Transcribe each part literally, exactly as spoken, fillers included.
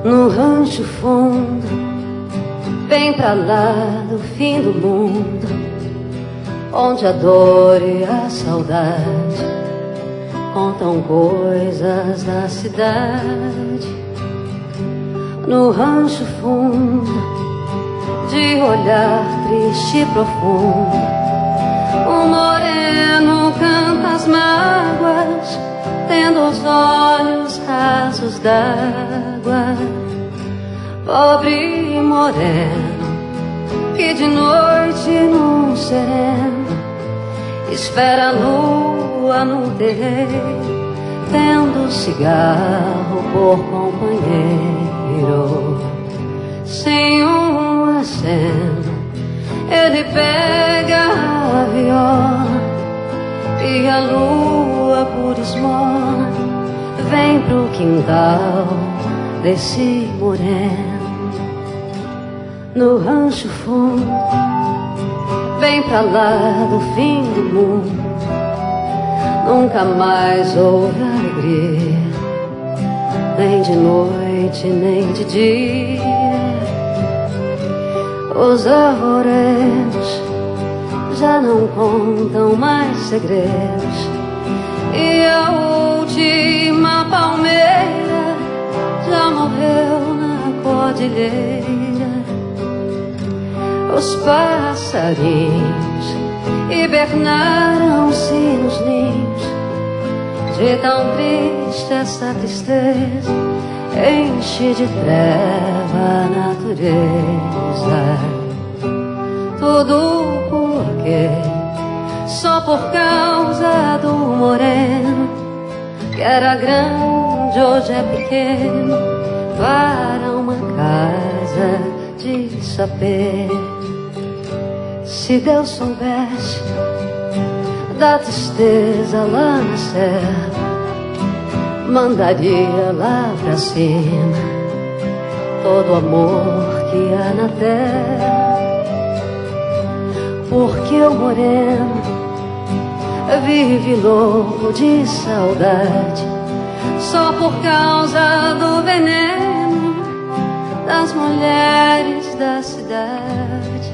no rancho fundo, bem pra lá do fim do mundo, onde a dor e a saudade contam coisas da cidade. No rancho fundo, de olhar triste e profundo, o moreno canta as mágoas, tendo os olhos rasos d'água. Pobre moreno, que de noite num sereno espera a lua no terreiro, tendo cigarro por companheiro. Sem um aceno, ele pega a viola e a lua por esmola vem pro quintal desse moreno. No rancho fundo, bem pra lá do fim do mundo, nunca mais houve alegria, nem de noite nem de dia. Os arvoredos já não contam mais segredos, e a última palmeira já morreu na cordilheira. Os passarinhos hibernaram-se nos ninhos, de tão triste essa tristeza enche de treva a natureza. Tudo porque, só por causa do moreno, que era grande, hoje é pequeno, para uma casa de sapê. Se Deus soubesse da tristeza lá na serra, mandaria lá pra cima todo o amor que há na terra. Porque o moreno vive louco de saudade, só por causa do veneno das mulheres da cidade.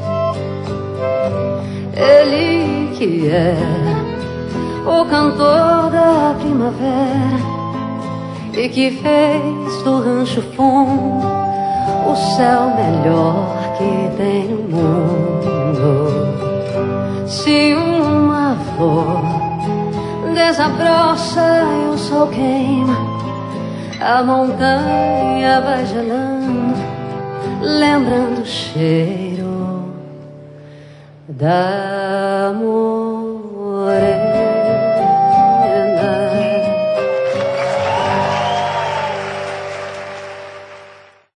Ele que é o cantor da primavera e que fez do rancho fundo o céu melhor que tem no mundo. Se uma flor desabrocha e o sol queima, a montanha vai gelando, lembrando o cheiro da amor.